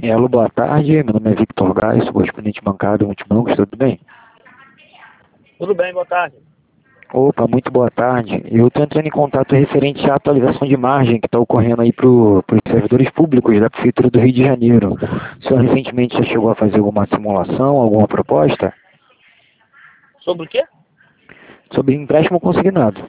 Alô, boa tarde. Meu nome é Victor Gás, sou correspondente bancário Multibancos, tudo bem? Tudo bem, boa tarde. Opa, muito boa tarde. Eu estou entrando em contato referente à atualização de margem que está ocorrendo aí para os servidores públicos da Prefeitura do Rio de Janeiro. O senhor recentemente já chegou a fazer alguma simulação, alguma proposta Sobre o quê? sobre empréstimo consignado?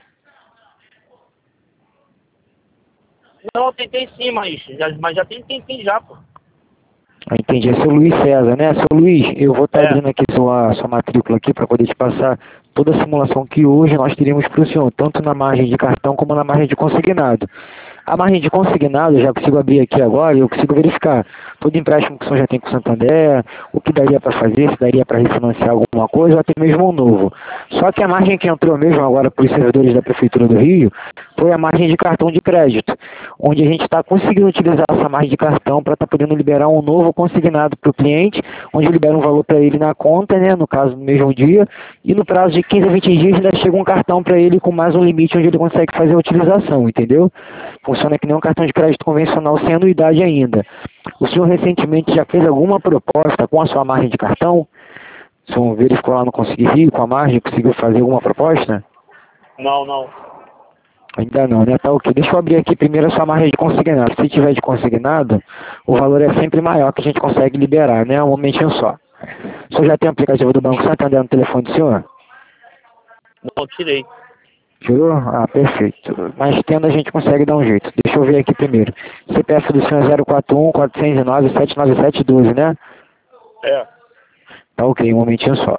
Não, eu tentei sim, mas já tem tempinho já, pô. Ah, entendi. É seu Luiz César, né? Seu Luiz, eu vou estar É. abrindo aqui sua matrícula aqui para poder te passar toda a simulação que hoje nós teríamos para o senhor, tanto na margem de cartão como na margem de consignado. A margem de consignado, eu já consigo abrir aqui agora e eu consigo verificar todo empréstimo que o senhor já tem com o Santander, o que daria para fazer, se daria para refinanciar alguma coisa ou até mesmo um novo. Só que a margem que entrou mesmo agora para os servidores da Prefeitura do Rio foi a margem de cartão de crédito, onde a gente está conseguindo utilizar essa margem de cartão para estar podendo liberar um novo consignado para o cliente, onde libera um valor para ele na conta, né, no caso no mesmo dia, e no prazo de 15 a 20 dias ainda chega um cartão para ele com mais um limite onde ele consegue fazer a utilização, entendeu? Funciona que nem um cartão de crédito convencional sem anuidade ainda. O senhor recentemente já fez alguma proposta com a sua margem de cartão? O senhor verificou lá no Conseguir Rio com a margem, conseguiu fazer alguma proposta? Não. Ainda não, né? Tá ok. Deixa eu abrir aqui primeiro a sua margem de consignado. Se tiver de consignado, o valor é sempre maior que a gente consegue liberar, né? Um momentinho só. O senhor já tem o aplicativo do Banco Santander no telefone do senhor? Não, tirei. Tirou? Ah, perfeito. Mas tendo a gente consegue dar um jeito. Deixa eu ver aqui primeiro. CPF do senhor é 041 409 79712, né? É. Tá ok, um momentinho só.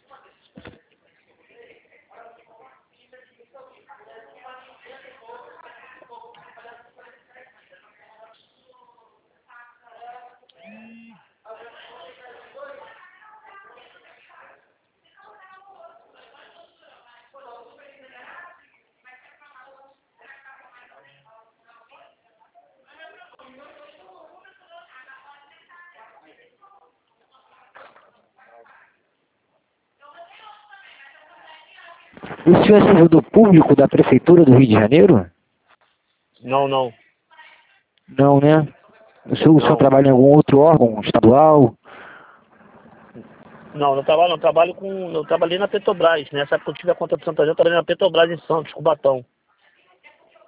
O senhor é servidor público da Prefeitura do Rio de Janeiro? Não. Não, né? O senhor Não. trabalha em algum outro órgão estadual? Não, eu trabalho com. Eu trabalhei na Petrobras. Nessa época que eu tive a conta do Santander, eu trabalhei na Petrobras em Santos, Cubatão.